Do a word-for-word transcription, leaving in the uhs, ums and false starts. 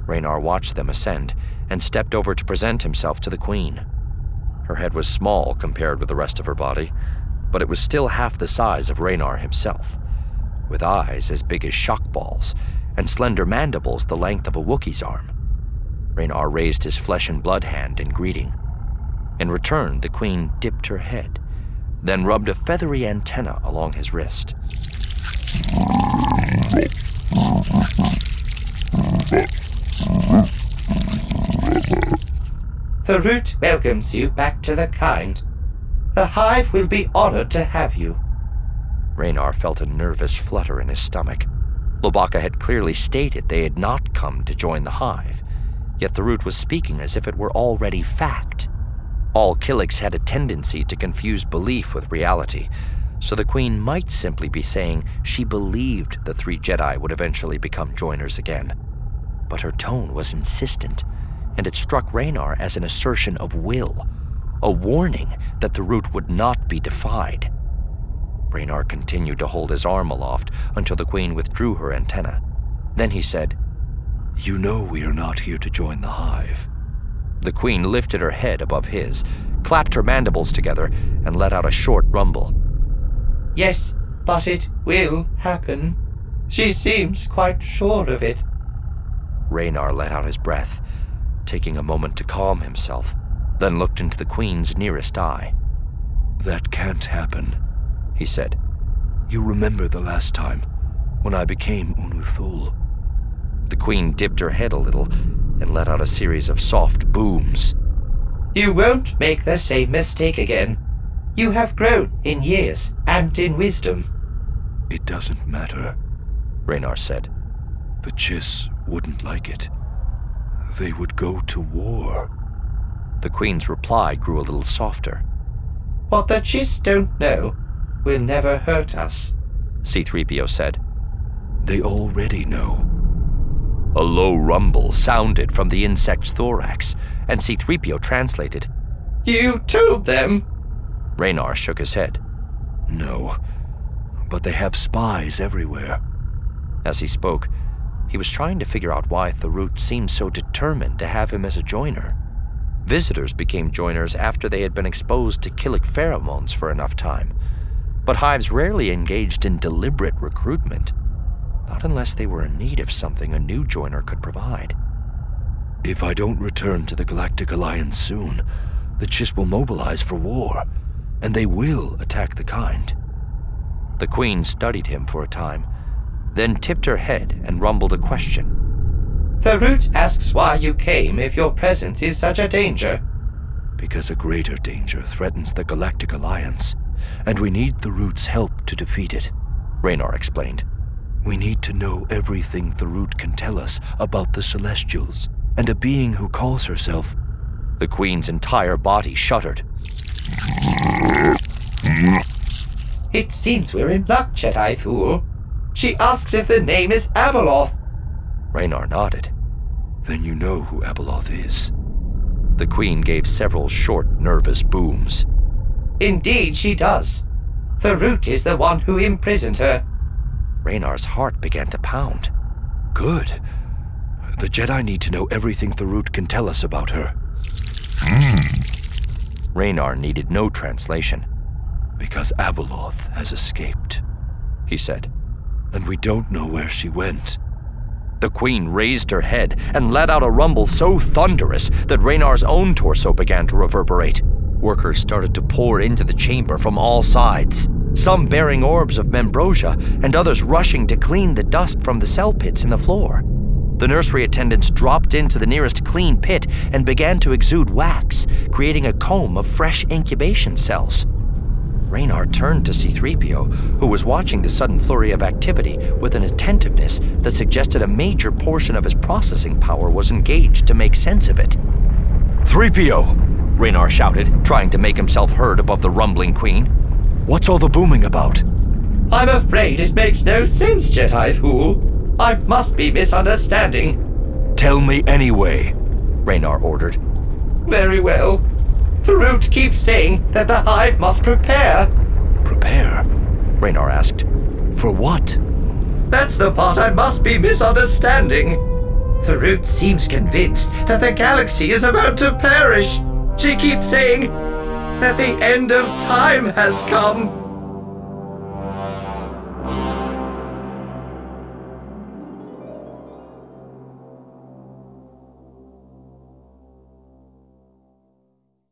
Raynar watched them ascend and stepped over to present himself to the Queen. Her head was small compared with the rest of her body, but it was still half the size of Raynar himself, with eyes as big as shock balls and slender mandibles the length of a Wookiee's arm. Raynar raised his flesh and blood hand in greeting. In return, the Queen dipped her head, then rubbed a feathery antenna along his wrist. The Root welcomes you back to the kind. The Hive will be honored to have you. Raynar felt a nervous flutter in his stomach. Lobaka had clearly stated they had not come to join the Hive, yet the Root was speaking as if it were already fact. All Killiks had a tendency to confuse belief with reality, so the Queen might simply be saying she believed the three Jedi would eventually become joiners again. But her tone was insistent, and it struck Raynar as an assertion of will, a warning that the Root would not be defied. Raynar continued to hold his arm aloft until the Queen withdrew her antenna. Then he said, "You know we are not here to join the Hive." The Queen lifted her head above his, clapped her mandibles together, and let out a short rumble. Yes, but it will happen. She seems quite sure of it. Raynar let out his breath, taking a moment to calm himself, then looked into the Queen's nearest eye. "That can't happen," he said. "You remember the last time, when I became Unu Thul." The Queen dipped her head a little and let out a series of soft booms. You won't make the same mistake again. You have grown in years and in wisdom. "It doesn't matter," Raynar said. "The Chiss wouldn't like it. They would go to war." The Queen's reply grew a little softer. What the Chiss don't know will never hurt us, C three P O said. "They already know." A low rumble sounded from the insect's thorax, and C three P O translated. You told them? Raynar shook his head. "No, but they have spies everywhere." As he spoke, he was trying to figure out why Tharut seemed so determined to have him as a joiner. Visitors became joiners after they had been exposed to Killik pheromones for enough time, but hives rarely engaged in deliberate recruitment, not unless they were in need of something a new joiner could provide. "If I don't return to the Galactic Alliance soon, the Chiss will mobilize for war, and they will attack the kind." The Queen studied him for a time, then tipped her head and rumbled a question. The Root asks why you came if your presence is such a danger. "Because a greater danger threatens the Galactic Alliance, and we need the Root's help to defeat it," Raynar explained. "We need to know everything the Root can tell us about the Celestials and a being who calls herself..." The Queen's entire body shuddered. It seems we're in luck, Jedi fool. She asks if the name is Abeloth. Raynar nodded. "Then you know who Abeloth is." The Queen gave several short, nervous booms. Indeed she does. The Root is the one who imprisoned her. Raynar's heart began to pound. "Good. The Jedi need to know everything the Root can tell us about her." Raynar needed no translation. "Because Abeloth has escaped," he said, "and we don't know where she went." The Queen raised her head and let out a rumble so thunderous that Raynar's own torso began to reverberate. Workers started to pour into the chamber from all sides, some bearing orbs of membrosia and others rushing to clean the dust from the cell pits in the floor. The nursery attendants dropped into the nearest clean pit and began to exude wax, creating a comb of fresh incubation cells. Raynar turned to C three P O, who was watching the sudden flurry of activity with an attentiveness that suggested a major portion of his processing power was engaged to make sense of it. three P O! Raynar shouted, trying to make himself heard above the rumbling Queen. "What's all the booming about?" I'm afraid it makes no sense, Jedi fool. I must be misunderstanding. "Tell me anyway," Raynar ordered. Very well. The Root keeps saying that the Hive must prepare. "Prepare?" Raynar asked. "For what?" That's the part I must be misunderstanding. The Root seems convinced that the galaxy is about to perish. She keeps saying that the end of time has come.